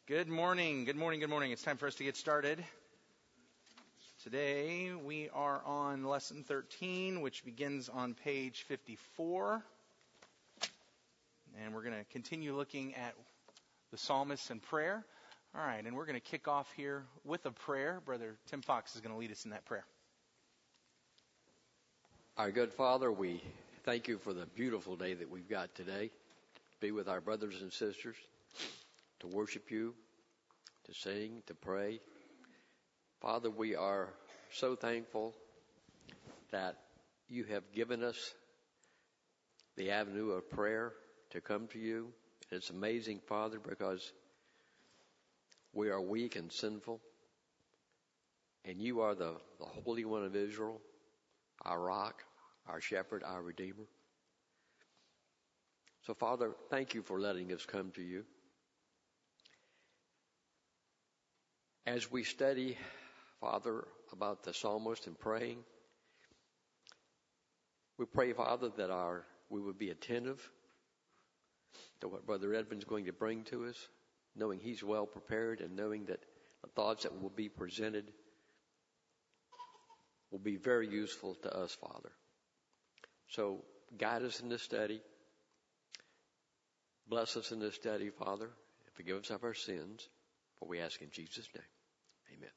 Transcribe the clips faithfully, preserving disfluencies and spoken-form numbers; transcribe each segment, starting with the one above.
Good morning, good morning, good morning. It's time for us to get started. Today we are on lesson thirteen, which begins on page fifty-four. And we're going to continue looking at the psalmists and prayer. All right, and we're going to kick off here with a prayer. Brother Tim Fox is going to lead us in that prayer. Our good Father, we thank you for the beautiful day that we've got today. To be with our brothers and sisters, to worship you, to sing, to pray. Father, we are so thankful that you have given us the avenue of prayer to come to you. It's amazing, Father, because we are weak and sinful, and you are the, the Holy One of Israel, our rock, our shepherd, our Redeemer. So, Father, thank you for letting us come to you. As we study, Father, about the psalmist and praying, we pray, Father, that our we would be attentive to what Brother Edmund's going to bring to us, knowing he's well prepared and knowing that the thoughts that will be presented will be very useful to us, Father. So guide us in this study. Bless us in this study, Father, and forgive us of our sins, for we ask in Jesus' name. Amen.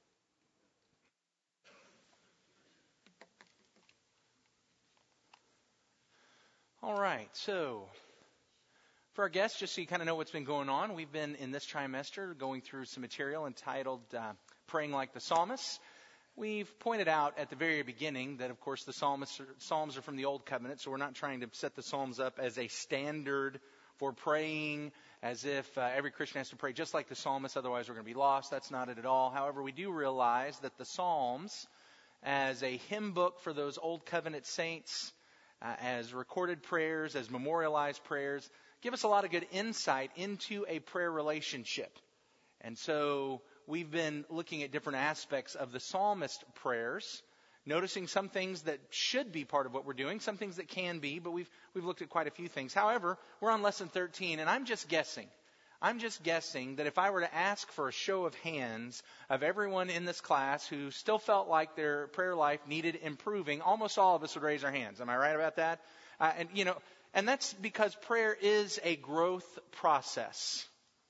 All right, so for our guests, just so you kind of know what's been going on, we've been in this trimester going through some material entitled uh, Praying Like the Psalmists. We've pointed out at the very beginning that, of course, the psalmists are, Psalms are from the Old Covenant, so we're not trying to set the Psalms up as a standard for praying, as if uh, every Christian has to pray just like the psalmist, otherwise we're going to be lost. That's not it at all. However, we do realize that the Psalms, as a hymn book for those Old Covenant saints, uh, as recorded prayers, as memorialized prayers, give us a lot of good insight into a prayer relationship. And so we've been looking at different aspects of the psalmist prayers, noticing some things that should be part of what we're doing, some things that can be, but we've we've looked at quite a few things. However, we're on lesson thirteen, and I'm just guessing. I'm just guessing that if I were to ask for a show of hands of everyone in this class who still felt like their prayer life needed improving, almost all of us would raise our hands. Am I right about that? Uh, and you know, and that's because prayer is a growth process.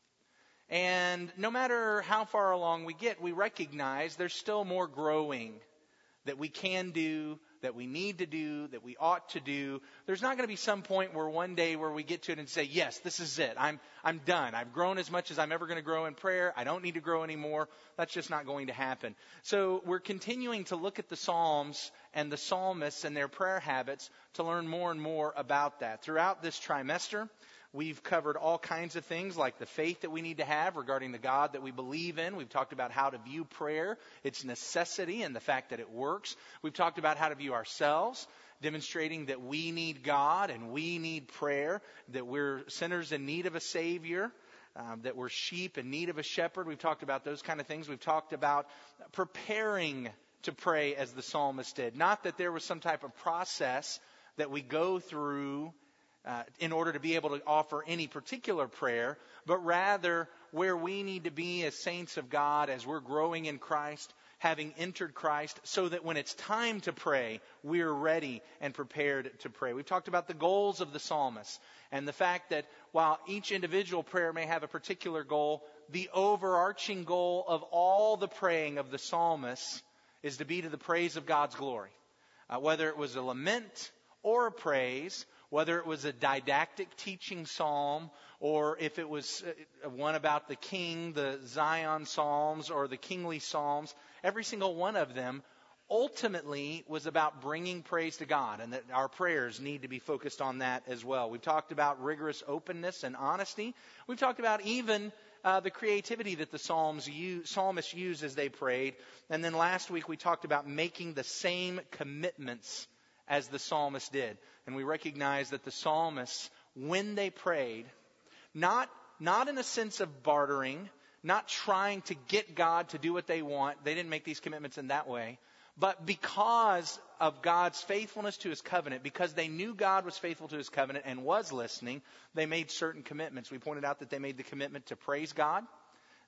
And no matter how far along we get, we recognize there's still more growing that we can do, that we need to do, that we ought to do. There's not going to be some point where one day where we get to it and say, yes, this is it. I'm I'm done. I've grown as much as I'm ever going to grow in prayer. I don't need to grow anymore. That's just not going to happen. So we're continuing to look at the Psalms and the psalmists and their prayer habits to learn more and more about that. Throughout this trimester, we've covered all kinds of things like the faith that we need to have regarding the God that we believe in. We've talked about how to view prayer, its necessity, and the fact that it works. We've talked about how to view ourselves, demonstrating that we need God and we need prayer, that we're sinners in need of a Savior, um, that we're sheep in need of a shepherd. We've talked about those kind of things. We've talked about preparing to pray as the psalmist did. Not that there was some type of process that we go through Uh, in order to be able to offer any particular prayer, but rather where we need to be as saints of God, as we're growing in Christ, having entered Christ, so that when it's time to pray, we're ready and prepared to pray. We've talked about the goals of the psalmist and the fact that while each individual prayer may have a particular goal, the overarching goal of all the praying of the psalmist is to be to the praise of God's glory. Uh, whether it was a lament or a praise, whether it was a didactic teaching psalm, or if it was one about the king, the Zion Psalms, or the kingly psalms, every single one of them ultimately was about bringing praise to God, and that our prayers need to be focused on that as well. We've talked about rigorous openness and honesty. We've talked about even uh, the creativity that the psalms use, psalmists used as they prayed. And then last week we talked about making the same commitments as the psalmist did. And we recognize that the psalmists, when they prayed, not, not in a sense of bartering, not trying to get God to do what they want. They didn't make these commitments in that way. But because of God's faithfulness to His covenant, because they knew God was faithful to His covenant and was listening, they made certain commitments. We pointed out that they made the commitment to praise God.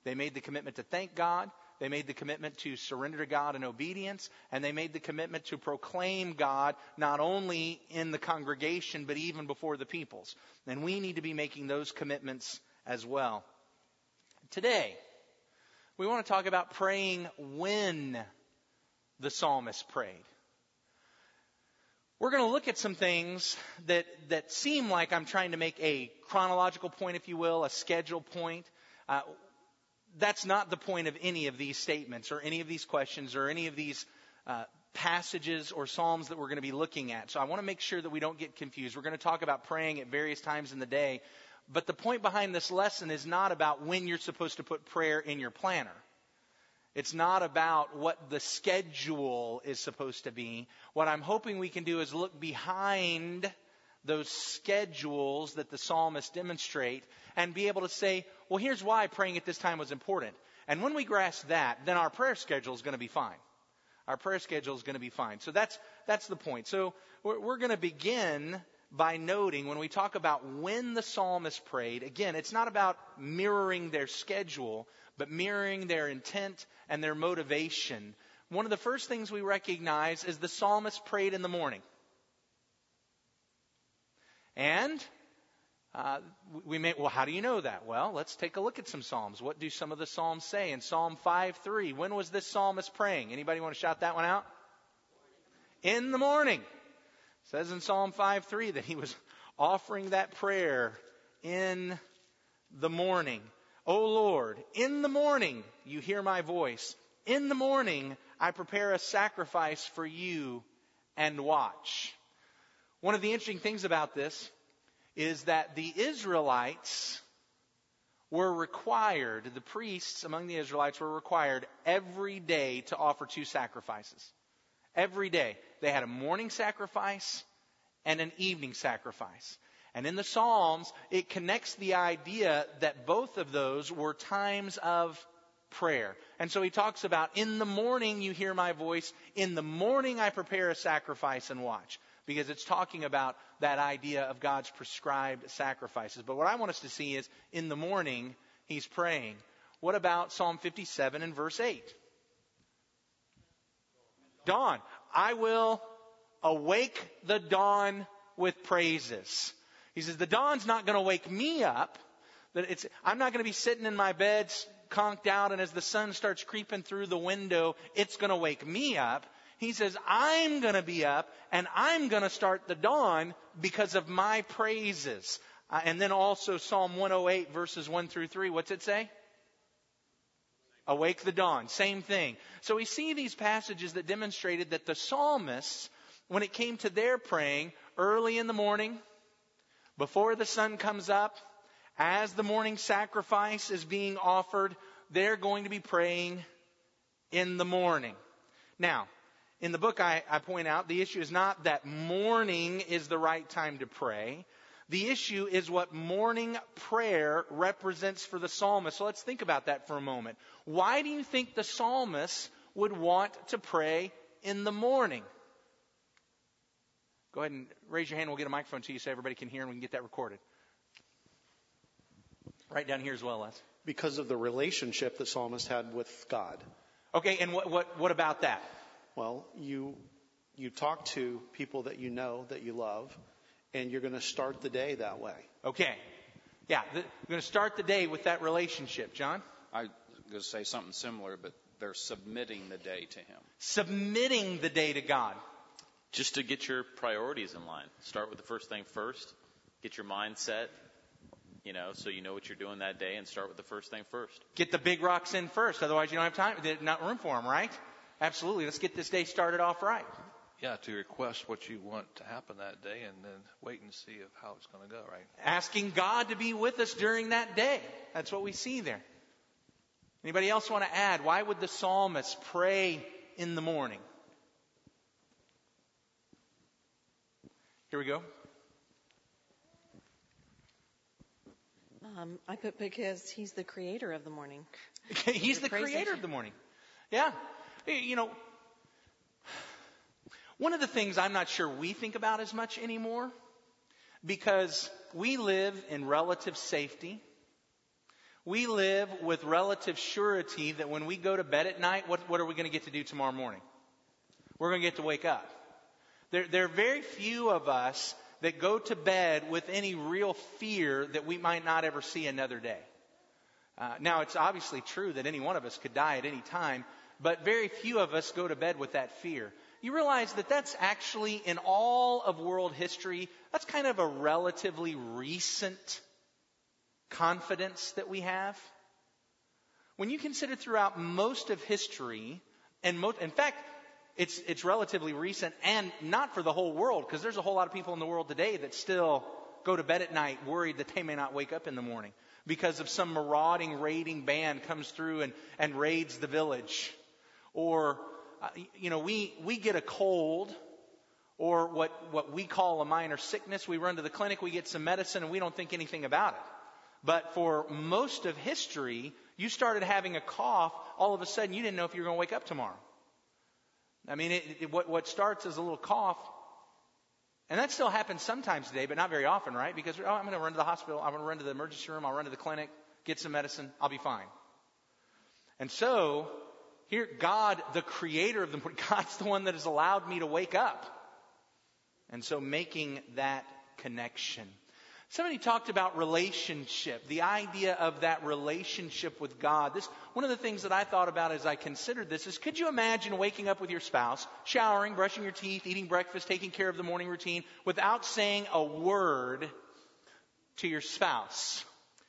They made the commitment to thank God. They made the commitment to surrender to God in obedience. And they made the commitment to proclaim God not only in the congregation, but even before the peoples. And we need to be making those commitments as well. Today, we want to talk about praying when the psalmist prayed. We're going to look at some things that, that seem like I'm trying to make a chronological point, if you will, a schedule point. Uh, that's not the point of any of these statements or any of these questions or any of these uh, passages or psalms that we're going to be looking at. So I want to make sure that we don't get confused. We're going to talk about praying at various times in the day. But the point behind this lesson is not about when you're supposed to put prayer in your planner. It's not about what the schedule is supposed to be. What I'm hoping we can do is look behind those schedules that the psalmists demonstrate and be able to say, well, here's why praying at this time was important. And when we grasp that, then our prayer schedule is going to be fine. Our prayer schedule is going to be fine. So that's that's the point. So we're, we're going to begin by noting when we talk about when the psalmist prayed, again, it's not about mirroring their schedule, but mirroring their intent and their motivation. One of the first things we recognize is the psalmist prayed in the morning. And uh, we may, well, how do you know that? Well, let's take a look at some psalms. What do some of the psalms say? In Psalm five three, when was this psalmist praying? Anybody want to shout that one out? In the morning. It says in Psalm five three that he was offering that prayer in the morning. O Lord, in the morning you hear my voice. In the morning I prepare a sacrifice for you and watch. One of the interesting things about this is that the Israelites were required, the priests among the Israelites were required every day to offer two sacrifices. Every day. They had a morning sacrifice and an evening sacrifice. And in the Psalms, it connects the idea that both of those were times of prayer. And so he talks about, in the morning you hear my voice. In the morning I prepare a sacrifice and watch. Because it's talking about that idea of God's prescribed sacrifices. But what I want us to see is, in the morning, he's praying. What about Psalm fifty-seven and verse eight? Dawn. I will awake the dawn with praises. He says, the dawn's not going to wake me up. That it's, I'm not going to be sitting in my bed conked out, and as the sun starts creeping through the window, it's going to wake me up. He says, I'm going to be up, and I'm going to start the dawn because of my praises. Uh, and then also Psalm one oh eight, verses one through three. What's it say? Awake the dawn. Same thing. So we see these passages that demonstrated that the psalmists, when it came to their praying, early in the morning, before the sun comes up, as the morning sacrifice is being offered, they're going to be praying in the morning. Now, in the book I, I point out, the issue is not that morning is the right time to pray. The issue is what morning prayer represents for the psalmist. So let's think about that for a moment. Why do you think the psalmist would want to pray in the morning? Go ahead and raise your hand. We'll get a microphone to you so everybody can hear and we can get that recorded. Right down here as well, Les. Because of the relationship the psalmist had with God. Okay, and what what, what about that? Well, you you talk to people that you know, that you love, and you're going to start the day that way. Okay. Yeah, the, we're going to start the day with that relationship. John? I was going to say something similar, but they're submitting the day to him. Submitting the day to God. Just to get your priorities in line. Start with the first thing first. Get your mind set, you know, so you know what you're doing that day, and start with the first thing first. Get the big rocks in first. Otherwise, you don't have time. There's not room for them, right? Absolutely. Let's get this day started off right. Yeah, to request what you want to happen that day and then wait and see of how it's going to go, right? Asking God to be with us during that day. That's what we see there. Anybody else want to add? Why would the psalmist pray in the morning? Here we go. Um, I put because he's the creator of the morning. He's the creator of the morning. Yeah. You know, one of the things I'm not sure we think about as much anymore, because we live in relative safety. We live with relative surety that when we go to bed at night, what, what are we going to get to do tomorrow morning? We're going to get to wake up. There, there are very few of us that go to bed with any real fear that we might not ever see another day. Uh, now, it's obviously true that any one of us could die at any time, but very few of us go to bed with that fear. You realize that that's actually, in all of world history, that's kind of a relatively recent confidence that we have. When you consider throughout most of history, and most, in fact, it's it's relatively recent, and not for the whole world, because there's a whole lot of people in the world today that still go to bed at night worried that they may not wake up in the morning because of some marauding, raiding band comes through and, and raids the village. Or, uh, you know, we, we get a cold or what, what we call a minor sickness. We run to the clinic, we get some medicine, and we don't think anything about it. But for most of history, you started having a cough, all of a sudden you didn't know if you were going to wake up tomorrow. I mean, it, it, what, what starts as a little cough, and that still happens sometimes today, but not very often, right? Because, oh, I'm going to run to the hospital, I'm going to run to the emergency room, I'll run to the clinic, get some medicine, I'll be fine. And so, here, God, the creator of the morning, God's the one that has allowed me to wake up. And so making that connection. Somebody talked about relationship, the idea of that relationship with God. This, one of the things that I thought about as I considered this is, could you imagine waking up with your spouse, showering, brushing your teeth, eating breakfast, taking care of the morning routine, without saying a word to your spouse?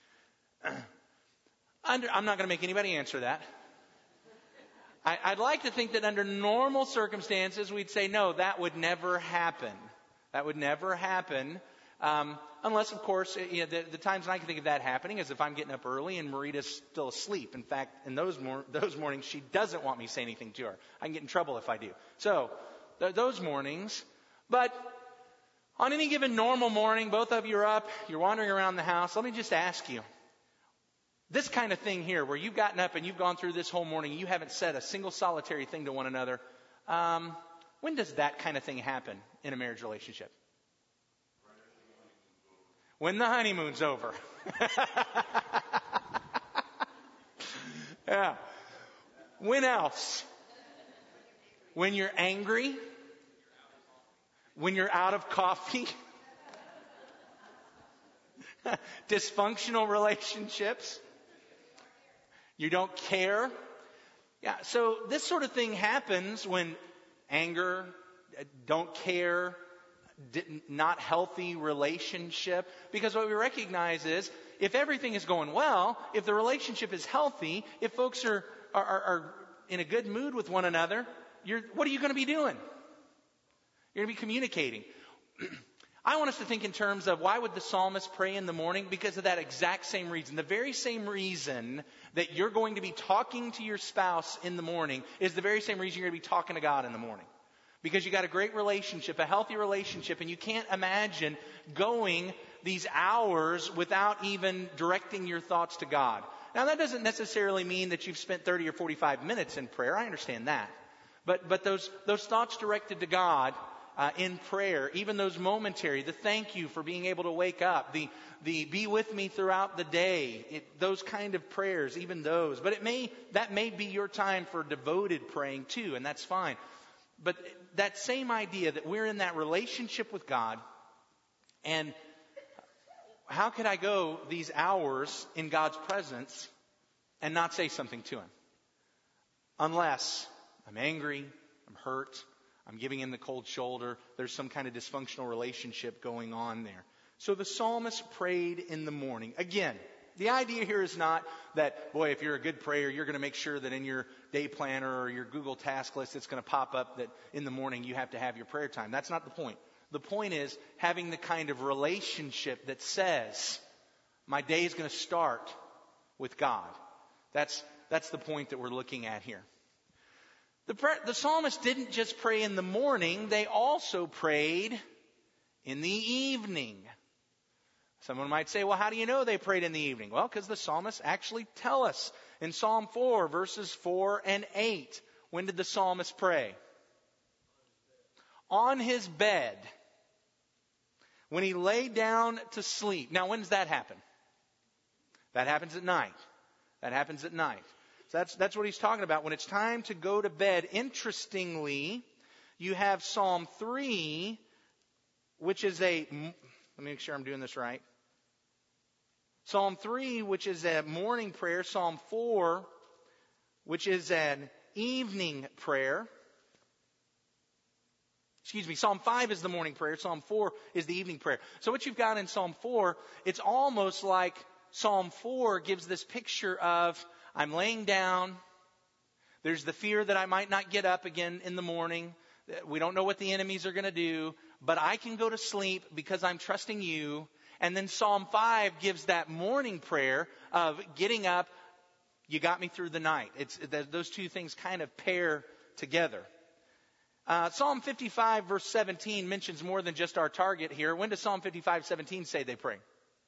Under, I'm not going to make anybody answer that. I, I'd like to think that under normal circumstances, we'd say, no, that would never happen. That would never happen. Um, unless, of course, you know, the, the times when I can think of that happening is if I'm getting up early and Marita's still asleep. In fact, in those mor- those mornings, she doesn't want me to say anything to her. I can get in trouble if I do. So, th- those mornings. But on any given normal morning, both of you are up, you're wandering around the house. Let me just ask you, this kind of thing here, where you've gotten up and you've gone through this whole morning, and you haven't said a single solitary thing to one another, um, when does that kind of thing happen in a marriage relationship? When the honeymoon's over. Yeah. When else? When you're angry? When you're out of coffee? Dysfunctional relationships? You don't care? Yeah, so this sort of thing happens when anger, don't care, not healthy relationship. Because what we recognize is, if everything is going well, if the relationship is healthy, if folks are are, are in a good mood with one another, you're, what are you going to be doing? You're going to be communicating. I want us to think in terms of, why would the psalmist pray in the morning? Because of that exact same reason. The very same reason that you're going to be talking to your spouse in the morning is the very same reason you're going to be talking to God in the morning. Because you got a great relationship, a healthy relationship, and you can't imagine going these hours without even directing your thoughts to God. Now, that doesn't necessarily mean that you've spent thirty or forty-five minutes in prayer. I understand that. But but those those thoughts directed to God uh, in prayer, even those momentary, the thank you for being able to wake up, the the be with me throughout the day, it, those kind of prayers, even those. But it may that may be your time for devoted praying too, and that's fine. But that same idea that we're in that relationship with God, and how could I go these hours in God's presence and not say something to Him? Unless I'm angry, I'm hurt, I'm giving Him the cold shoulder, there's some kind of dysfunctional relationship going on there. So the psalmist prayed in the morning. Again, the idea here is not that, boy, if you're a good prayer, you're going to make sure that in your day planner or your Google task list, it's going to pop up that in the morning you have to have your prayer time. That's not the point. The point is having the kind of relationship that says, my day is going to start with God. That's, that's the point that we're looking at here. The, the psalmist didn't just pray in the morning, they also prayed in the evening. Someone might say, well, how do you know they prayed in the evening? Well, because the psalmists actually tell us in Psalm four, verses four and eight. When did the psalmist pray? On his bed. When he lay down to sleep. Now, when does that happen? That happens at night. That happens at night. So that's, that's what he's talking about. When it's time to go to bed, interestingly, you have Psalm three, which is a, let me make sure I'm doing this right. Psalm three, which is a morning prayer. Psalm four, which is an evening prayer. Excuse me, Psalm five is the morning prayer. Psalm four is the evening prayer. So what you've got in Psalm four, it's almost like Psalm four gives this picture of, I'm laying down. There's the fear that I might not get up again in the morning. We don't know what the enemies are going to do, but I can go to sleep because I'm trusting you. And then Psalm five gives that morning prayer of getting up. You got me through the night. It's those two things kind of pair together. Uh, Psalm fifty-five verse seventeen mentions more than just our target here. When does Psalm fifty-five seventeen say they pray?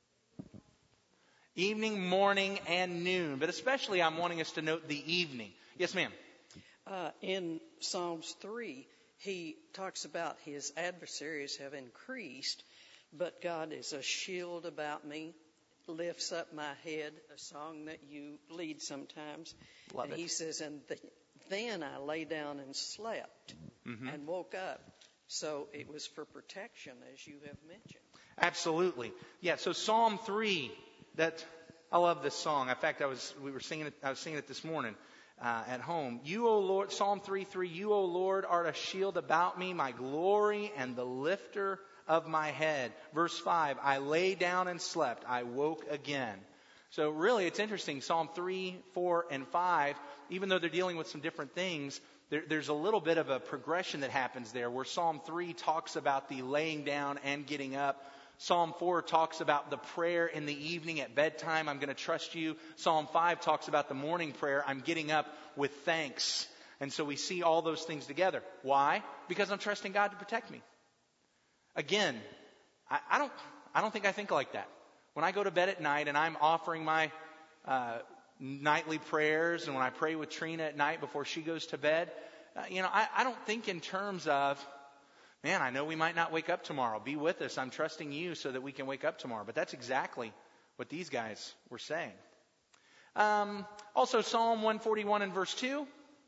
Evening, morning, and noon. But especially I'm wanting us to note the evening. Yes, ma'am. Uh, in Psalms three, he talks about his adversaries have increased, but God is a shield about me, lifts up my head, a song that you lead sometimes. Love and it. he says, and the, then I lay down and slept Mm-hmm. and woke up. So it was for protection, as you have mentioned. Absolutely. Yeah, so Psalm three, that I love this song. In fact, I was we were singing it I was singing it this morning uh, at home. You, O Lord, Psalm three three, you, O Lord, art a shield about me, my glory and the lifter of my head. Verse five, I lay down and slept, I woke again. So really it's interesting. Psalm three, four, and five, even though they're dealing with some different things, There, there's a little bit of a progression that happens there where Psalm three talks about the laying down and getting up. Psalm four talks about the prayer in the evening at bedtime. I'm going to trust you. Psalm five talks about the morning prayer. I'm getting up with thanks. And so we see all those things together. Why? Because I'm trusting God to protect me. Again, I, I don't, I don't think I think like that. When I go to bed at night and I'm offering my, uh, nightly prayers, and when I pray with Trina at night before she goes to bed, uh, you know, I, I don't think in terms of, man, I know we might not wake up tomorrow. Be with us. I'm trusting you so that we can wake up tomorrow. But that's exactly what these guys were saying. Um, also, Psalm one forty-one and verse two.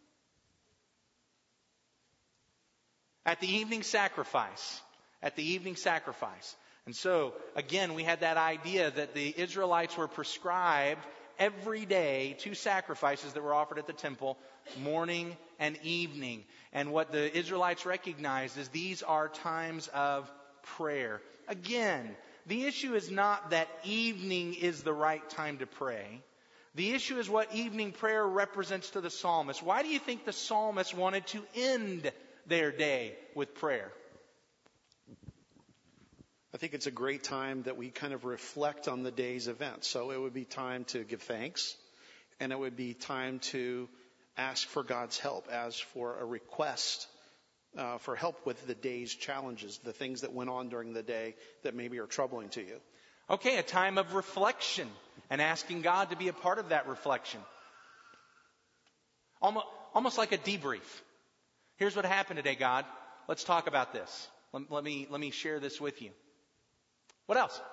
At the evening sacrifice. At the evening sacrifice. And so, again, we had that idea that the Israelites were prescribed every day two sacrifices that were offered at the temple, morning and evening. And what the Israelites recognized is these are times of prayer. Again, the issue is not that evening is the right time to pray. The issue is what evening prayer represents to the psalmist. Why do you think the psalmist wanted to end their day with prayer? I think it's a great time that we kind of reflect on the day's events. So it would be time to give thanks, and it would be time to ask for God's help as for a request uh, for help with the day's challenges, the things that went on during the day that maybe are troubling to you. Okay, a time of reflection and asking God to be a part of that reflection. Almost, almost like a debrief. Here's what happened today, God. Let's talk about this. Let, let me, let me share this with you. What else?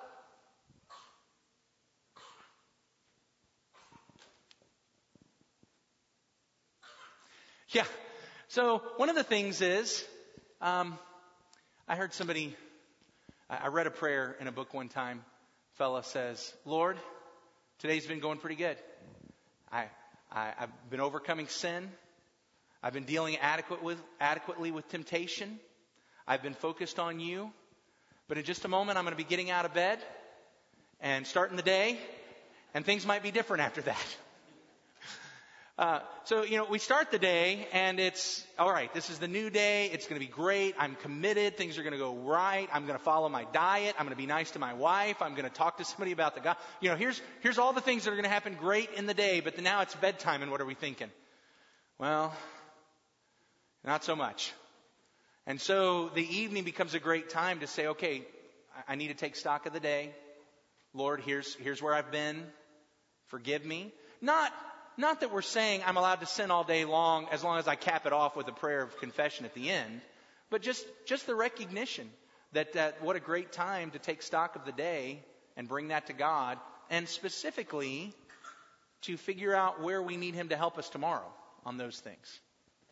Yeah. So one of the things is, um, I heard somebody, I read a prayer in a book one time. Fella says, Lord, today's been going pretty good. I, I, I've been overcoming sin. I've been dealing adequate with, adequately with temptation. I've been focused on you. But in just a moment, I'm going to be getting out of bed and starting the day, and things might be different after that. Uh, so, you know, we start the day, and it's, all right, this is the new day. It's going to be great. I'm committed. Things are going to go right. I'm going to follow my diet. I'm going to be nice to my wife. I'm going to talk to somebody about the God. You know, here's here's all the things that are going to happen great in the day, but now it's bedtime, and what are we thinking? Well, not so much. And so the evening becomes a great time to say, okay, I need to take stock of the day. Lord, here's here's where I've been. Forgive me. Not not that we're saying I'm allowed to sin all day long as long as I cap it off with a prayer of confession at the end, but just just the recognition that, that what a great time to take stock of the day and bring that to God, and specifically to figure out where we need him to help us tomorrow on those things.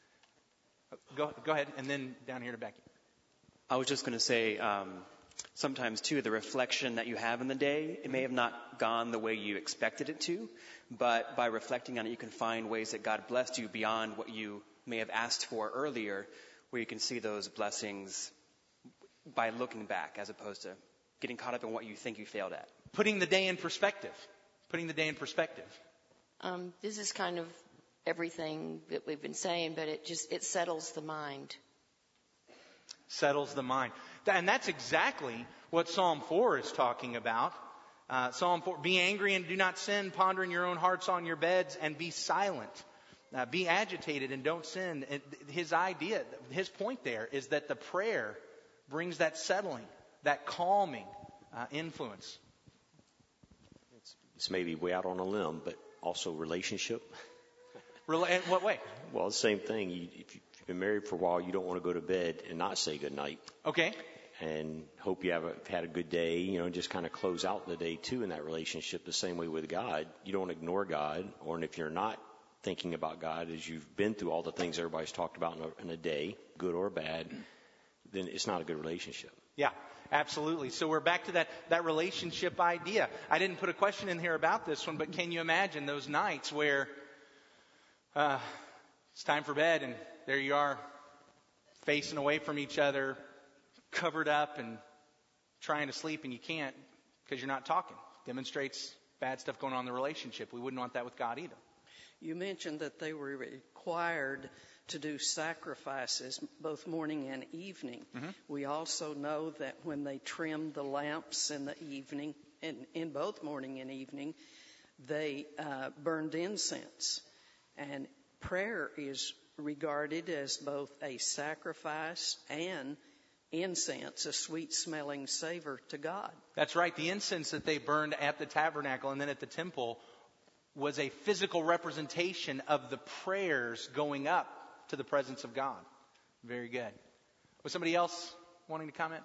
Go, go ahead, and then down here to Becky. I was just going to say, um, sometimes, too, the reflection that you have in the day, it may have not gone the way you expected it to, but by reflecting on it, you can find ways that God blessed you beyond what you may have asked for earlier, where you can see those blessings by looking back as opposed to getting caught up in what you think you failed at. Putting the day in perspective. Putting the day in perspective. Um, this is kind of everything that we've been saying, but it just, it settles the mind. Settles the mind. And that's exactly what Psalm four is talking about. Uh, Psalm four, be angry and do not sin, ponder in your own hearts on your beds, and be silent. Uh, be agitated and don't sin. And his idea, his point there is that the prayer brings that settling, that calming uh, influence. It's, it's maybe way out on a limb, but also relationship. Rel- in what way? Well, the same thing. You, if you've been married for a while, you don't want to go to bed and not say goodnight. Okay. And hope you have a, had a good day, you know, just kind of close out the day, too, in that relationship. The same way with God. You don't ignore God, or if you're not thinking about God as you've been through all the things everybody's talked about in a, in a day, good or bad, then it's not a good relationship. Yeah, absolutely. So we're back to that, that relationship idea. I didn't put a question in here about this one, but can you imagine those nights where uh, it's time for bed and there you are facing away from each other, covered up and trying to sleep, and you can't because you're not talking. Demonstrates bad stuff going on in the relationship. We wouldn't want that with God either. You mentioned that they were required to do sacrifices both morning and evening. Mm-hmm. We also know that when they trimmed the lamps in the evening, in, in both morning and evening, they uh, burned incense. And prayer is regarded as both a sacrifice and incense, a sweet-smelling savor to God. That's right. The incense that they burned at the tabernacle and then at the temple was a physical representation of the prayers going up to the presence of God. Very good. Was somebody else wanting to comment?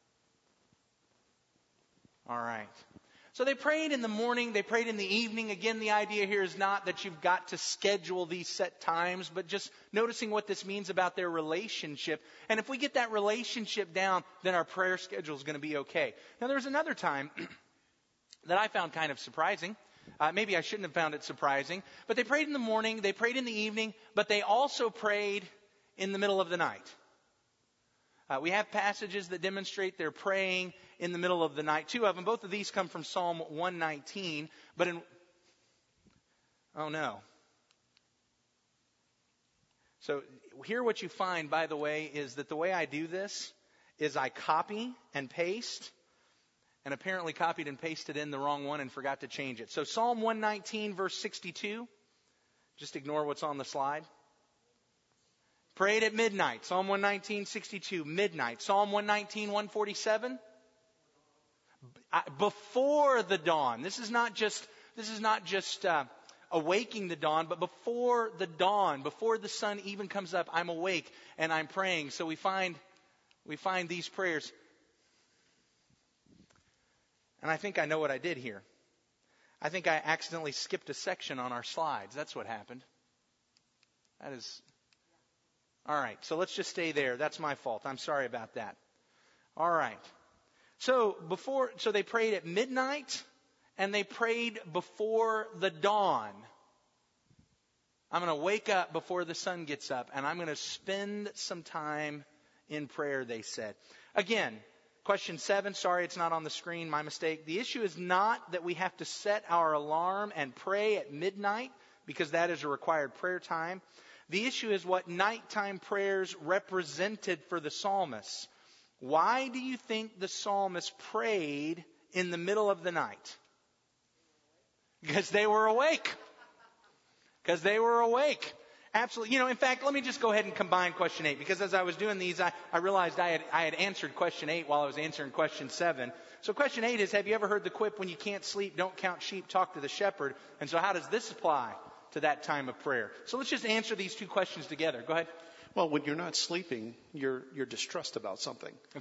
All right. So they prayed in the morning, they prayed in the evening. Again, the idea here is not that you've got to schedule these set times, but just noticing what this means about their relationship. And if we get that relationship down, then our prayer schedule is going to be okay. Now, there was another time that I found kind of surprising. Uh, maybe I shouldn't have found it surprising. But they prayed in the morning, they prayed in the evening, but they also prayed in the middle of the night. Uh, we have passages that demonstrate they're praying in the middle of the night. Two of them, both of these come from Psalm one nineteen. But in, oh no. So here what you find, by the way, is that the way I do this is I copy and paste, and apparently copied and pasted in the wrong one and forgot to change it. So Psalm one nineteen, verse sixty-two. Just ignore what's on the slide. Prayed at midnight. Psalm one nineteen, sixty-two, midnight. Psalm one nineteen, one forty-seven. Before the dawn. This is not just, this is not just uh, awaking the dawn, but before the dawn, before the sun even comes up, I'm awake and I'm praying. So we find, we find these prayers. And I think I know what I did here. I think I accidentally skipped a section on our slides. That's what happened. That is... All right, so let's just stay there. That's my fault. I'm sorry about that. All right. So before, so they prayed at midnight and they prayed before the dawn. I'm going to wake up before the sun gets up and I'm going to spend some time in prayer, they said. Again, question seven, sorry it's not on the screen, my mistake. The issue is not that we have to set our alarm and pray at midnight because that is a required prayer time. The issue is what nighttime prayers represented for the psalmists. Why do you think the psalmist prayed in the middle of the night? Because they were awake. Because they were awake. Absolutely. You know, in fact, let me just go ahead and combine question eight. Because as I was doing these, I, I realized I had, I had answered question eight while I was answering question seven. So question eight is, have you ever heard the quip, when you can't sleep, don't count sheep, talk to the shepherd? And so how does this apply to that time of prayer? So let's just answer these two questions together. Go ahead. Well, when you're not sleeping, you're you're distressed about something. Okay.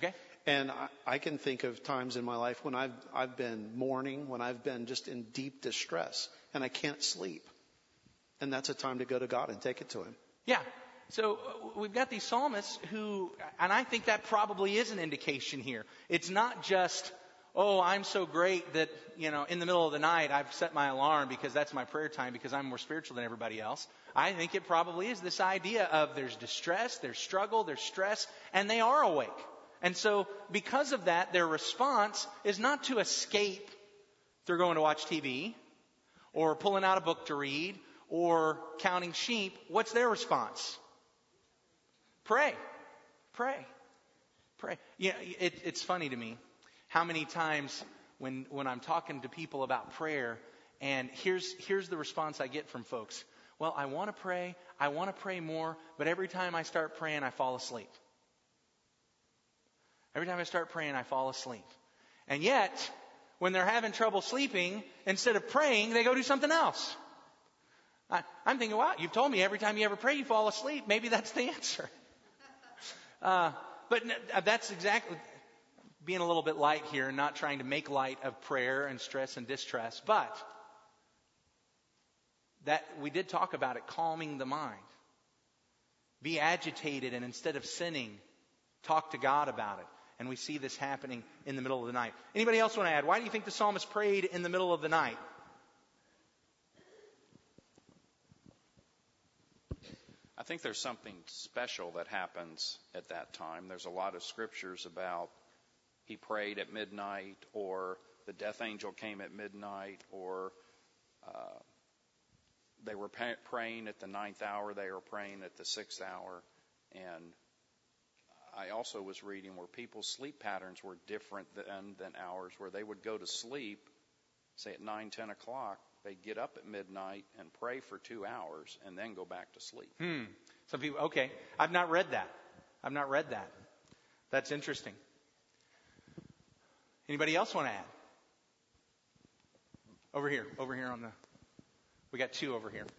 And I, I can think of times in my life when I've, I've been mourning, when I've been just in deep distress, and I can't sleep. And that's a time to go to God and take it to Him. Yeah. So uh, we've got these psalmists who, and I think that probably is an indication here. It's not just, oh, I'm so great that, you know, in the middle of the night I've set my alarm because that's my prayer time because I'm more spiritual than everybody else. I think it probably is this idea of there's distress, there's struggle, there's stress, and they are awake. And so because of that, their response is not to escape through going to watch T V or pulling out a book to read or counting sheep. What's their response? Pray. Pray. Pray. You know, it, it's funny to me how many times when, when I'm talking to people about prayer, and here's, here's the response I get from folks. Well, I want to pray. I want to pray more, but every time I start praying, I fall asleep. Every time I start praying, I fall asleep. And yet, when they're having trouble sleeping, instead of praying, they go do something else. I, I'm thinking, wow, you've told me every time you ever pray, you fall asleep. Maybe that's the answer. Uh, but that's exactly, being a little bit light here, not trying to make light of prayer and stress and distress. But that we did talk about it, calming the mind. Be agitated, and instead of sinning, talk to God about it. And we see this happening in the middle of the night. Anybody else want to add? Why do you think the psalmist prayed in the middle of the night? I think there's something special that happens at that time. There's a lot of scriptures about he prayed at midnight, or the death angel came at midnight, or uh, they were pay- praying at the ninth hour, they were praying at the sixth hour. And I also was reading where people's sleep patterns were different than, than ours, where they would go to sleep, say at nine, ten o'clock, they'd get up at midnight and pray for two hours and then go back to sleep. Hmm. Some people, okay. I've not read that. I've not read that. That's interesting. Anybody else want to add? Over here. Over here on the... We got two over here.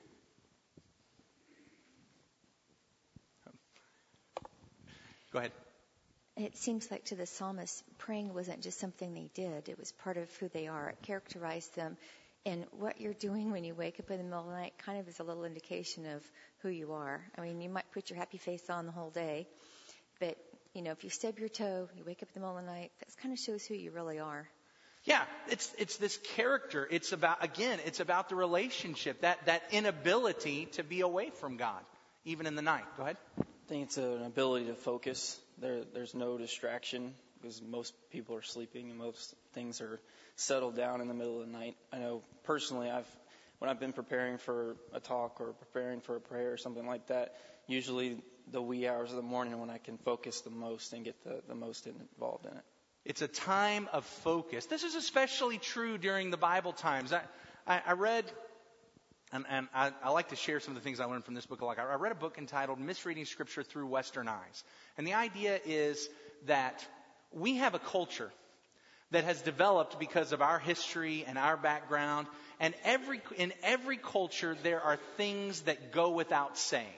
Go ahead. It seems like to the psalmist, praying wasn't just something they did. It was part of who they are. It characterized them. And what you're doing when you wake up in the middle of the night kind of is a little indication of who you are. I mean, you might put your happy face on the whole day, but, you know, if you stub your toe, you wake up in the middle of the night, that kind of shows who you really are. Yeah, it's it's this character. It's about, again, it's about the relationship, that, that inability to be away from God, even in the night. Go ahead. I think it's an ability to focus. There, there's no distraction because most people are sleeping and most things are settled down in the middle of the night. I know personally, I've when I've been preparing for a talk or preparing for a prayer or something like that, usually the wee hours of the morning when I can focus the most and get the, the most involved in it. It's a time of focus. This is especially true during the Bible times. I, I, I read, and, and I, I like to share some of the things I learned from this book. Like I read a book entitled Misreading Scripture Through Western Eyes. And the idea is that we have a culture that has developed because of our history and our background. And every in every culture, there are things that go without saying.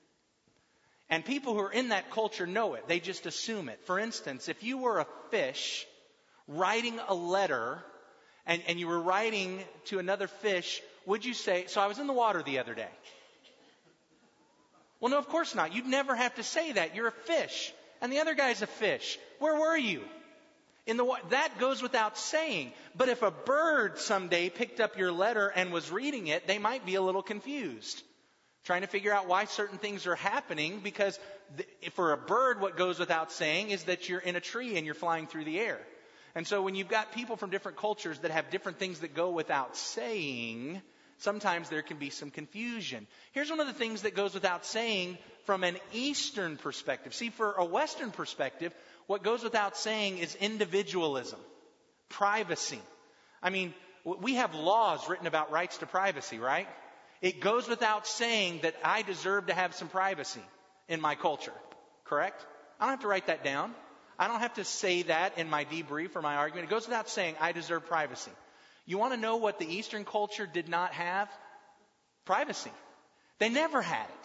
And people who are in that culture know it. They just assume it. For instance, if you were a fish writing a letter and, and you were writing to another fish, would you say, so I was in the water the other day? Well, no, of course not. You'd never have to say that. You're a fish. And the other guy's a fish. Where were you? In the wa- that goes without saying. But if a bird someday picked up your letter and was reading it, they might be a little confused, trying to figure out why certain things are happening, because th- for a bird, what goes without saying is that you're in a tree and you're flying through the air. And so when you've got people from different cultures that have different things that go without saying, sometimes there can be some confusion. Here's one of the things that goes without saying from an Eastern perspective. See, for a Western perspective, what goes without saying is individualism, privacy. I mean, we have laws written about rights to privacy, right? It goes without saying that I deserve to have some privacy in my culture, correct? I don't have to write that down. I don't have to say that in my debrief or my argument. It goes without saying I deserve privacy. You want to know what the Eastern culture did not have? Privacy. They never had it.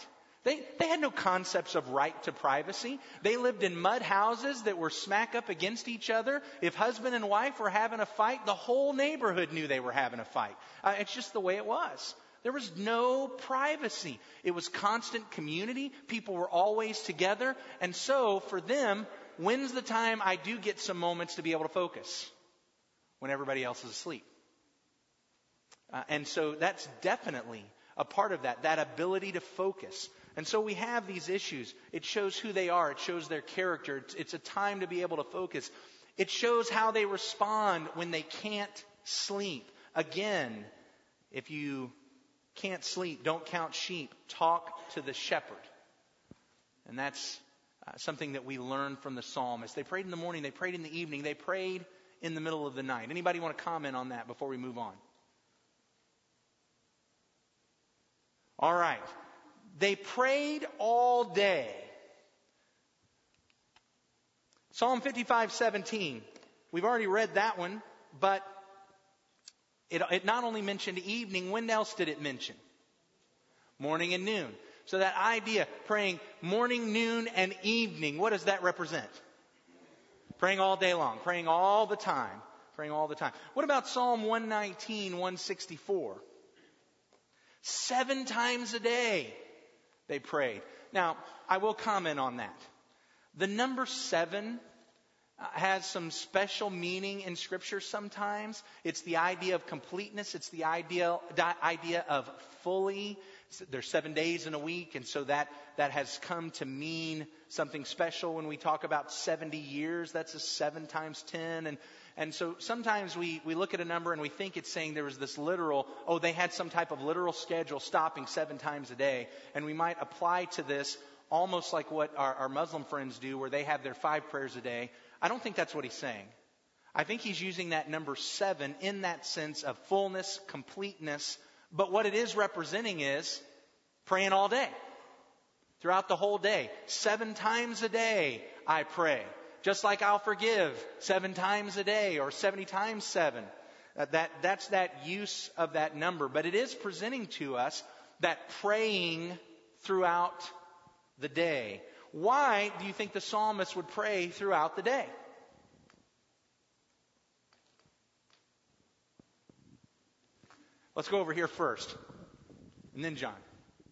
They, they had no concepts of right to privacy. They lived in mud houses that were smack up against each other. If husband and wife were having a fight, the whole neighborhood knew they were having a fight. Uh, it's just the way it was. There was no privacy. It was constant community. People were always together. And so for them, when's the time I do get some moments to be able to focus? When everybody else is asleep. Uh, and so that's definitely a part of that, that ability to focus. And so we have these issues. It shows who they are. It shows their character. It's, it's a time to be able to focus. It shows how they respond when they can't sleep. Again, if you can't sleep, don't count sheep. Talk to the shepherd. And that's uh, something that we learn from the psalmist. They prayed in the morning. They prayed in the evening. They prayed in the middle of the night. Anybody want to comment on that before we move on? All right. They prayed all day. Psalm fifty-five seventeen. We've already read that one, but it, it not only mentioned evening, when else did it mention? Morning and noon. So that idea, praying morning, noon, and evening, what does that represent? Praying all day long, praying all the time, praying all the time. What about Psalm one nineteen, one sixty-four? Seven times a day they prayed. Now, I will comment on that. The number seven has some special meaning in Scripture sometimes. It's the idea of completeness. It's the idea, idea of fully. There's seven days in a week, and so that, that has come to mean something special. When we talk about seventy years, that's a seven times ten. And, and so sometimes we, we look at a number and we think it's saying there was this literal, oh, they had some type of literal schedule stopping seven times a day. And we might apply to this almost like what our, our Muslim friends do, where they have their five prayers a day. I don't think that's what he's saying. I think he's using that number seven in that sense of fullness, completeness. But what it is representing is praying all day. Throughout the whole day. Seven times a day I pray. Just like I'll forgive seven times a day or seventy times seven. Uh, that, that's that use of that number. But it is presenting to us that praying throughout the day. Why do you think the psalmist would pray throughout the day? Let's go over here first. And then John.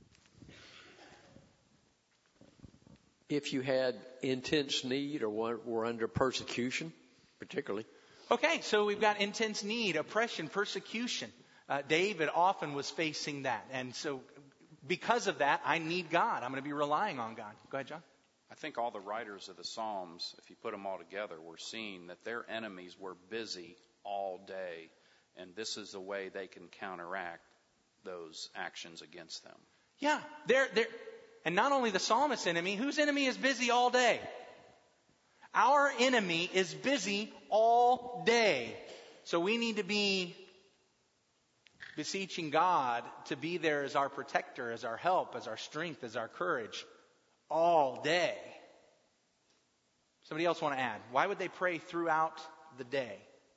If you had intense need or were under persecution, particularly. Okay, so we've got intense need, oppression, persecution. Uh, David often was facing that. And so because of that, I need God. I'm going to be relying on God. Go ahead, John. I think all the writers of the Psalms, if you put them all together, were seeing that their enemies were busy all day. And this is the way they can counteract those actions against them. Yeah, they're, they're, and not only the psalmist's enemy, whose enemy is busy all day? Our enemy is busy all day. So we need to be beseeching God to be there as our protector, as our help, as our strength, as our courage all day. Somebody else want to add? Why would they pray throughout the day?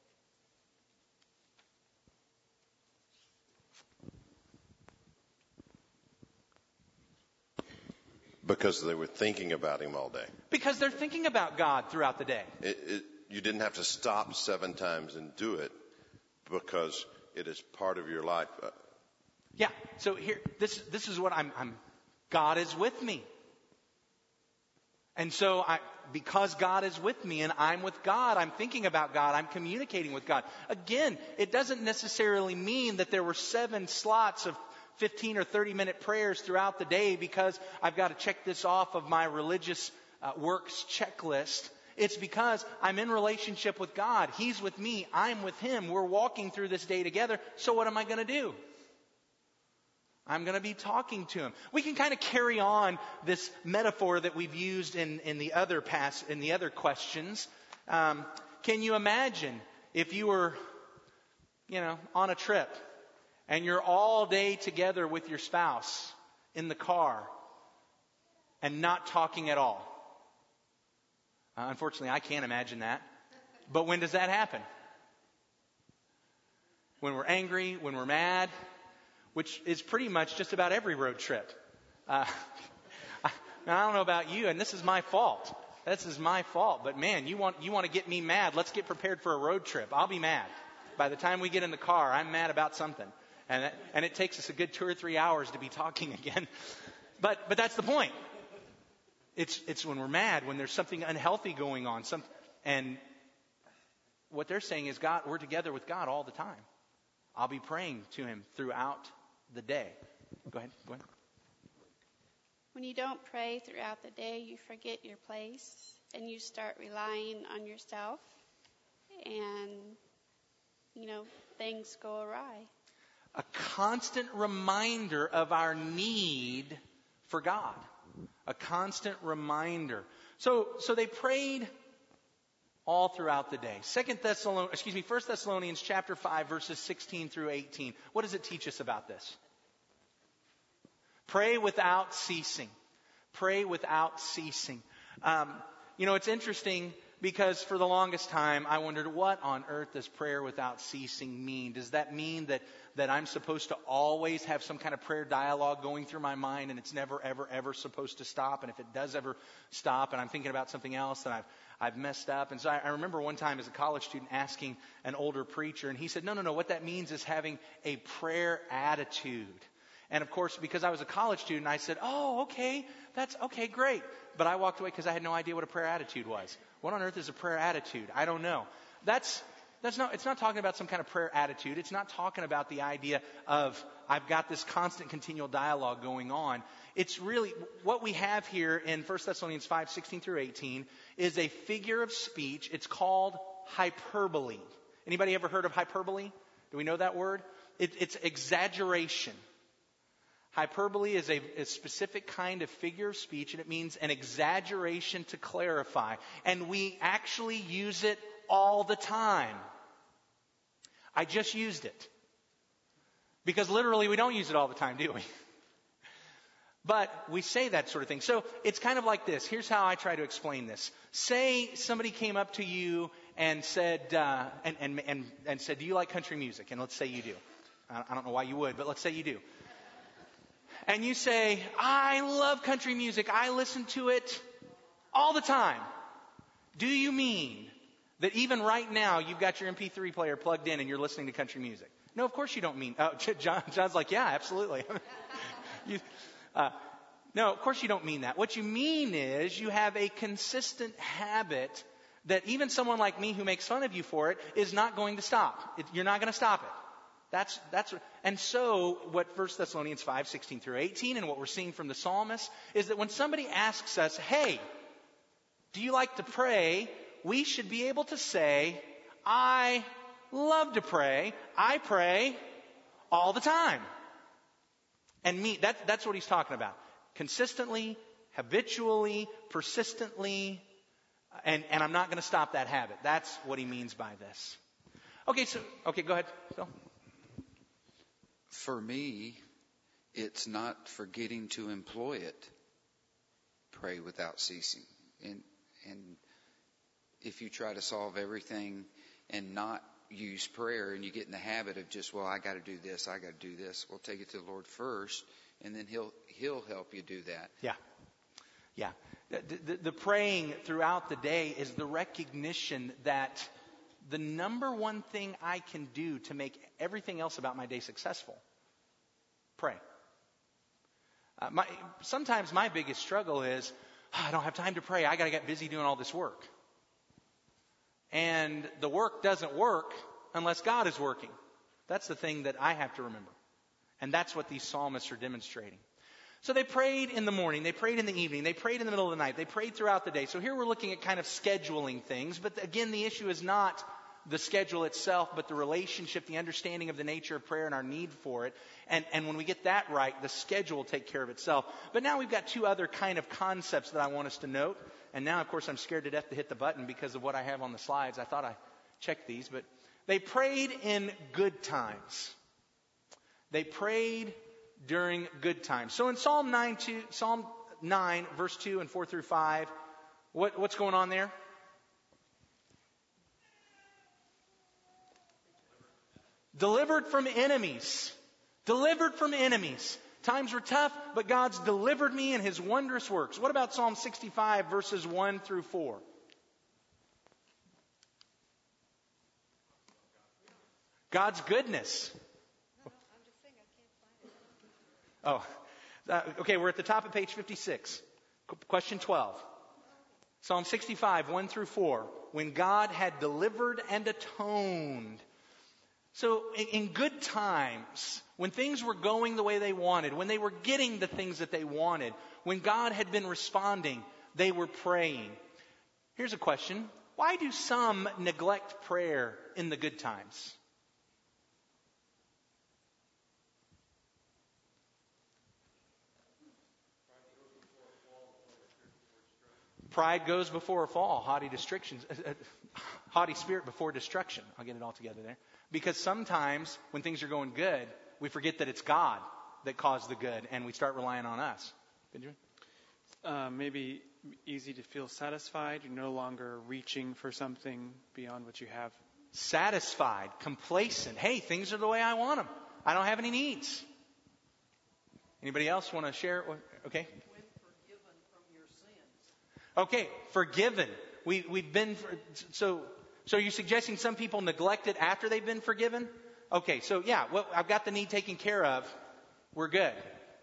Because they were thinking about him all day. Because they're thinking about God throughout the day. It, it, you didn't have to stop seven times and do it because it is part of your life. Yeah. So here, this this is what I'm. I'm God is with me, and so I, because God is with me and I'm with God, I'm thinking about God. I'm communicating with God. Again, it doesn't necessarily mean that there were seven slots of fifteen or thirty minute prayers throughout the day because I've got to check this off of my religious uh, works checklist. It's because I'm in relationship with God. He's with me. I'm with Him. We're walking through this day together. So what am I going to do? I'm going to be talking to Him. We can kind of carry on this metaphor that we've used in, in the other pass, in the other questions. Um, can you imagine if you were, you know, on a trip and you're all day together with your spouse in the car and not talking at all? Uh, unfortunately, I can't imagine that. But when does that happen? When we're angry, when we're mad, which is pretty much just about every road trip. Uh, Now, I don't know about you, and this is my fault. This is my fault. But man, you want you want to get me mad? Let's get prepared for a road trip. I'll be mad. By the time we get in the car, I'm mad about something, and it, and it takes us a good two or three hours to be talking again. But but that's the point. It's it's when we're mad, when there's something unhealthy going on, some and what they're saying is, God, we're together with God all the time. I'll be praying to Him throughout the day. Go ahead. Go ahead. When you don't pray throughout the day, you forget your place and you start relying on yourself, and, you know, things go awry. A constant reminder of our need for God. A constant reminder. So, so they prayed all throughout the day. Second Thessalonians, excuse me, First Thessalonians chapter five, verses sixteen through eighteen. What does it teach us about this? Pray without ceasing. Pray without ceasing. Um, you know, it's interesting because for the longest time I wondered, what on earth does prayer without ceasing mean? Does that mean that, that I'm supposed to always have some kind of prayer dialogue going through my mind and it's never, ever, ever supposed to stop? And if it does ever stop and I'm thinking about something else, then I've, I've messed up. And so I, I remember one time as a college student asking an older preacher, and he said, no, no, no, what that means is having a prayer attitude. And of course, because I was a college student, I said, oh, okay, that's okay, great. But I walked away because I had no idea what a prayer attitude was. What on earth is a prayer attitude? I don't know. That's that's not. It's not talking about some kind of prayer attitude. It's not talking about the idea of I've got this constant, continual dialogue going on. It's really what we have here in First Thessalonians five, sixteen through eighteen is a figure of speech. It's called hyperbole. Anybody ever heard of hyperbole? Do we know that word? It, it's exaggeration. Hyperbole is a, a specific kind of figure of speech, and it means an exaggeration to clarify. And we actually use it all the time. I just used it. Because literally we don't use it all the time, do we? But we say that sort of thing. So it's kind of like this. Here's how I try to explain this. Say somebody came up to you and said, uh, and, and, and, and said, do you like country music? And let's say you do. I don't know why you would, but let's say you do. And you say, I love country music. I listen to it all the time. Do you mean that even right now you've got your M P three player plugged in and you're listening to country music? No, of course you don't mean. Oh, John, John's like, yeah, absolutely. you, uh, no, of course you don't mean that. What you mean is you have a consistent habit that even someone like me who makes fun of you for it is not going to stop. It, you're not going to stop it. That's, that's, and so what First Thessalonians five, sixteen through eighteen and what we're seeing from the psalmist is that when somebody asks us, hey, do you like to pray? We should be able to say, I love to pray. I pray all the time. And me, that, that's what he's talking about. Consistently, habitually, persistently, and, and I'm not going to stop that habit. That's what he means by this. Okay, so, okay, go ahead, Phil. For me, it's not forgetting to employ it. Pray without ceasing. And and if you try to solve everything and not use prayer, and you get in the habit of just, well, I got to do this, I got to do this. Well, take it to the Lord first, and then He'll He'll help you do that. Yeah, yeah. The, the, the praying throughout the day is the recognition that the number one thing I can do to make everything else about my day successful, pray. Uh, my, sometimes my biggest struggle is, oh, I don't have time to pray. I got to get busy doing all this work. And the work doesn't work unless God is working. That's the thing that I have to remember. And that's what these psalmists are demonstrating. So they prayed in the morning, they prayed in the evening, they prayed in the middle of the night, they prayed throughout the day. So here we're looking at kind of scheduling things. But again, the issue is not the schedule itself, but the relationship, the understanding of the nature of prayer and our need for it. And, and when we get that right, the schedule will take care of itself. But now we've got two other kind of concepts that I want us to note. And now, of course, I'm scared to death to hit the button because of what I have on the slides. I thought I checked these, but they prayed in good times. They prayed during good times. So in Psalm nine, two, Psalm nine, verse two and four through five, what, what's going on there? Delivered from enemies. Delivered from enemies. Times were tough, but God's delivered me in His wondrous works. What about Psalm sixty-five, verses one through four? God's goodness. Oh, uh, okay, we're at the top of page fifty-six. Question twelve. Psalm sixty-five, one through four. When God had delivered and atoned. So in, in good times, when things were going the way they wanted, when they were getting the things that they wanted, when God had been responding, they were praying. Here's a question. Why do some neglect prayer in the good times? Pride goes before a fall, haughty distractions, uh, haughty spirit before destruction. I'll get it all together there. Because sometimes when things are going good, we forget that it's God that caused the good, and we start relying on us. Benjamin? Uh, maybe easy to feel satisfied. You're no longer reaching for something beyond what you have. Satisfied, complacent. Hey, things are the way I want them. I don't have any needs. Anybody else want to share? Okay. Okay, forgiven. We, we've been, so, so you're suggesting some people neglect it after they've been forgiven? Okay, so yeah, well, I've got the need taken care of. We're good.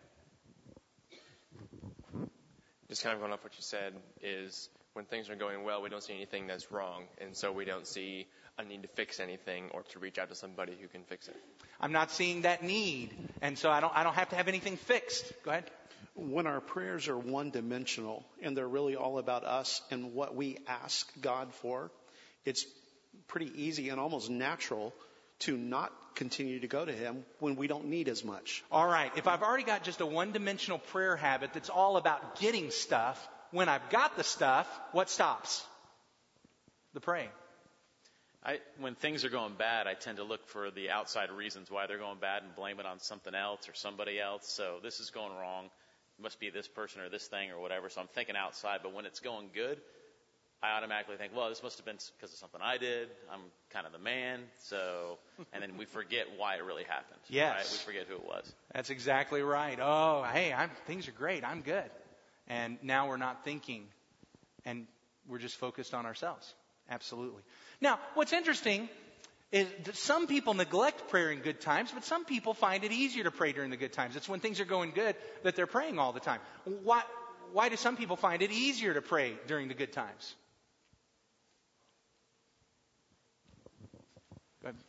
Just kind of going off what you said is when things are going well, we don't see anything that's wrong. And so we don't see a need to fix anything or to reach out to somebody who can fix it. I'm not seeing that need. And so I don't, I don't have to have anything fixed. Go ahead. When our prayers are one-dimensional and they're really all about us and what we ask God for, it's pretty easy and almost natural to not continue to go to Him when we don't need as much. All right. If I've already got just a one-dimensional prayer habit that's all about getting stuff, when I've got the stuff, what stops? The praying. I, when things are going bad, I tend to look for the outside reasons why they're going bad and blame it on something else or somebody else. So this is going wrong. It must be this person or this thing or whatever. So I'm thinking outside. But when it's going good, I automatically think, well, this must have been because of something I did. I'm kind of the man. So, and then we forget why it really happened. Yes. Right? We forget who it was. That's exactly right. Oh, hey, I'm, things are great. I'm good. And now we're not thinking, and we're just focused on ourselves. Absolutely. Now, what's interesting is that some people neglect prayer in good times, but some people find it easier to pray during the good times. It's when things are going good that they're praying all the time. Why, why do some people find it easier to pray during the good times? Go ahead.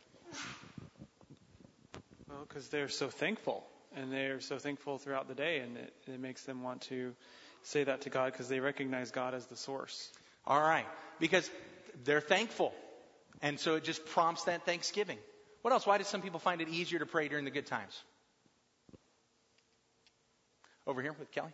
Well, because they're so thankful, and they're so thankful throughout the day, and it, it makes them want to say that to God because they recognize God as the source. All right, because they're thankful. And so it just prompts that thanksgiving. What else? Why do some people find it easier to pray during the good times? Over here with Kelly.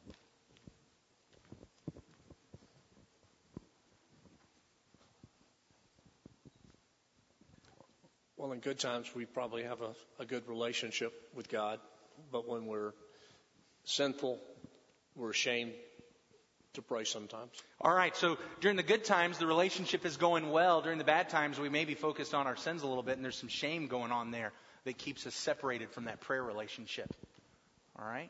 Well, in good times, we probably have a, a good relationship with God. But when we're sinful, we're ashamed to pray sometimes. All right, so during the good times, the relationship is going well. During the bad times, we may be focused on our sins a little bit, and there's some shame going on there that keeps us separated from that prayer relationship. All right?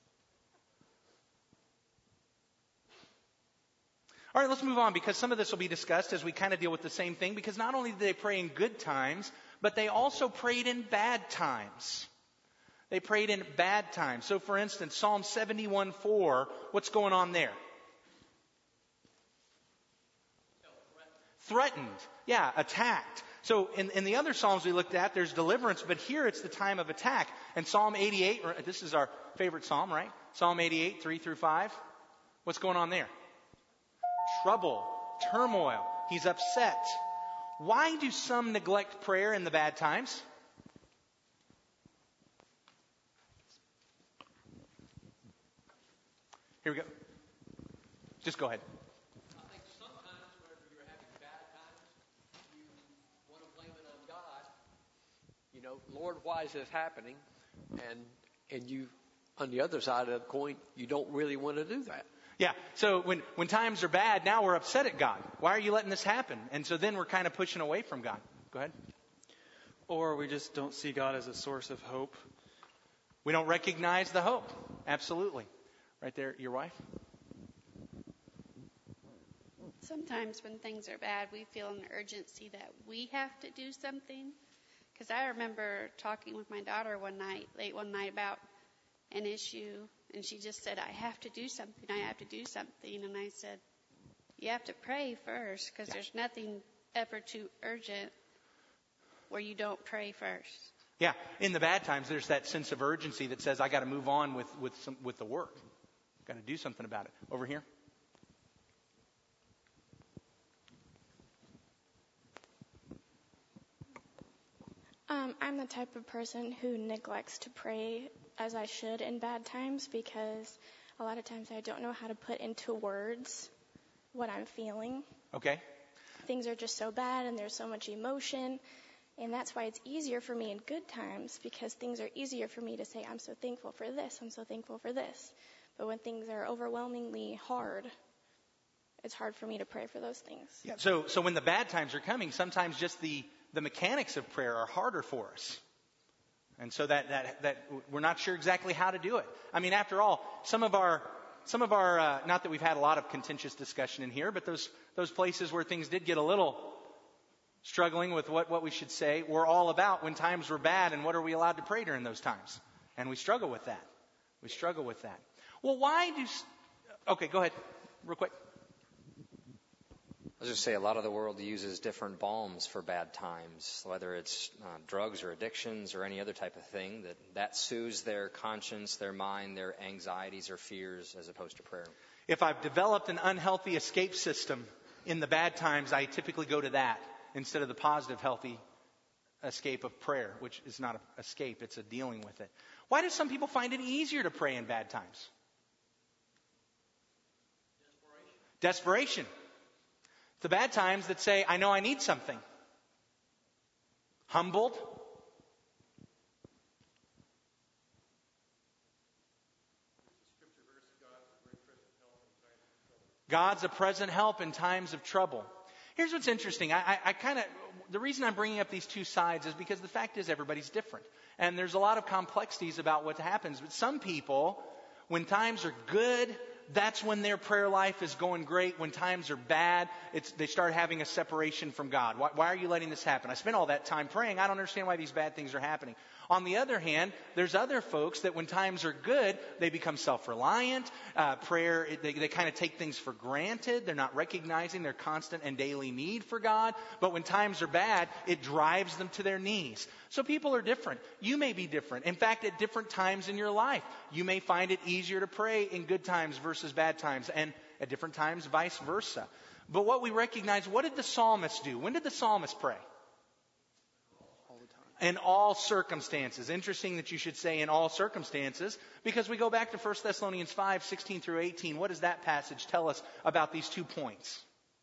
All right, let's move on, because some of this will be discussed as we kind of deal with the same thing, because not only did they pray in good times, but they also prayed in bad times. They prayed in bad times. So, for instance, Psalm seventy-one four, what's going on there? Threatened. Yeah, attacked. So in, in the other Psalms we looked at, there's deliverance, but here it's the time of attack. And Psalm eighty-eight, this is our favorite Psalm, right? Psalm eighty-eight, three through five. What's going on there? Trouble, turmoil. He's upset. Why do some neglect prayer in the bad times? Here we go. Just go ahead. I think sometimes whenever you're having bad times, you want to blame it on God. You know, Lord, why is this happening? And and you, on the other side of the coin, you don't really want to do that. Yeah, so when, when times are bad, now we're upset at God. Why are you letting this happen? And so then we're kind of pushing away from God. Go ahead. Or we just don't see God as a source of hope. We don't recognize the hope. Absolutely. Right there, your wife? Sometimes when things are bad, we feel an urgency that we have to do something. Because I remember talking with my daughter one night, late one night, about an issue, and she just said, I have to do something, I have to do something. And I said, you have to pray first, because there's nothing ever too urgent where you don't pray first. Yeah, in the bad times, there's that sense of urgency that says, I got to move on with, with, some, with the work. Got to do something about it. Over here. Um, I'm the type of person who neglects to pray as I should in bad times because a lot of times I don't know how to put into words what I'm feeling. Okay. Things are just so bad and there's so much emotion, and that's why it's easier for me in good times because things are easier for me to say, I'm so thankful for this, I'm so thankful for this. But when things are overwhelmingly hard, it's hard for me to pray for those things. Yeah. So, so when the bad times are coming, sometimes just the the mechanics of prayer are harder for us. And so that, that, that we're not sure exactly how to do it. I mean, after all, some of our, some of our, uh, not that we've had a lot of contentious discussion in here, but those, those places where things did get a little struggling with what, what we should say, were all about when times were bad and what are we allowed to pray during those times. And we struggle with that. We struggle with that. Well, why do, okay, go ahead, real quick. I was just say a lot of the world uses different balms for bad times, whether it's uh, drugs or addictions or any other type of thing that that soothes their conscience, their mind, their anxieties or fears as opposed to prayer. If I've developed an unhealthy escape system in the bad times, I typically go to that instead of the positive, healthy escape of prayer, which is not an escape, it's a dealing with it. Why do some people find it easier to pray in bad times? Desperation. Desperation. The bad times that say, I know I need something. Humbled. God's a present help in times of trouble. Here's what's interesting. I, I, I kind of, the reason I'm bringing up these two sides is because the fact is everybody's different. And there's a lot of complexities about what happens. But some people, when times are good, that's when their prayer life is going great. When times are bad, it's, they start having a separation from God. Why, why are you letting this happen? I spent all that time praying. I don't understand why these bad things are happening. On the other hand, there's other folks that when times are good, they become self-reliant. Uh, prayer, they, they kind of take things for granted. They're not recognizing their constant and daily need for God. But when times are bad, it drives them to their knees. So people are different. You may be different. In fact, at different times in your life, you may find it easier to pray in good times versus bad times, and at different times, vice versa. But what we recognize, what did the psalmist do? When did the psalmist pray? In all circumstances. Interesting that you should say in all circumstances, because we go back to First Thessalonians five, sixteen through eighteen. What does that passage tell us about these two points?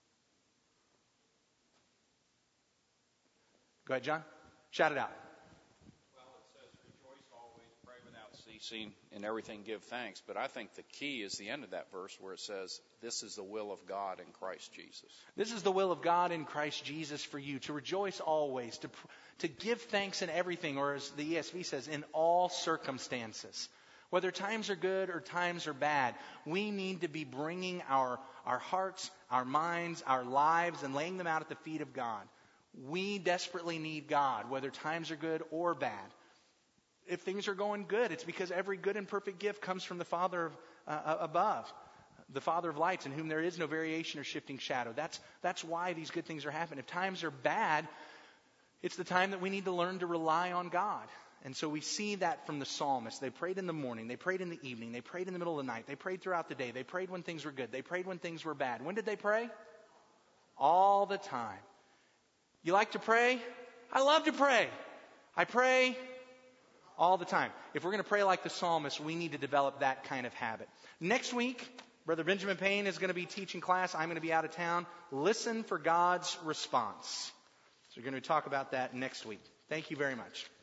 Go ahead, John. Shout it out. Well, it says, rejoice always, pray without ceasing, in everything give thanks. But I think the key is the end of that verse where it says, this is the will of God in Christ Jesus. This is the will of God in Christ Jesus for you, to rejoice always, to to give thanks in everything, or as the E S V says, in all circumstances. Whether times are good or times are bad, we need to be bringing our, our hearts, our minds, our lives, and laying them out at the feet of God. We desperately need God, whether times are good or bad. If things are going good, it's because every good and perfect gift comes from the Father of, uh, above, the Father of lights, in whom there is no variation or shifting shadow. That's, that's why these good things are happening. If times are bad, it's the time that we need to learn to rely on God. And so we see that from the psalmist. They prayed in the morning. They prayed in the evening. They prayed in the middle of the night. They prayed throughout the day. They prayed when things were good. They prayed when things were bad. When did they pray? All the time. You like to pray? I love to pray. I pray all the time. If we're going to pray like the psalmist, we need to develop that kind of habit. Next week, Brother Benjamin Payne is going to be teaching class. I'm going to be out of town. Listen for God's response. So we're going to talk about that next week. Thank you very much.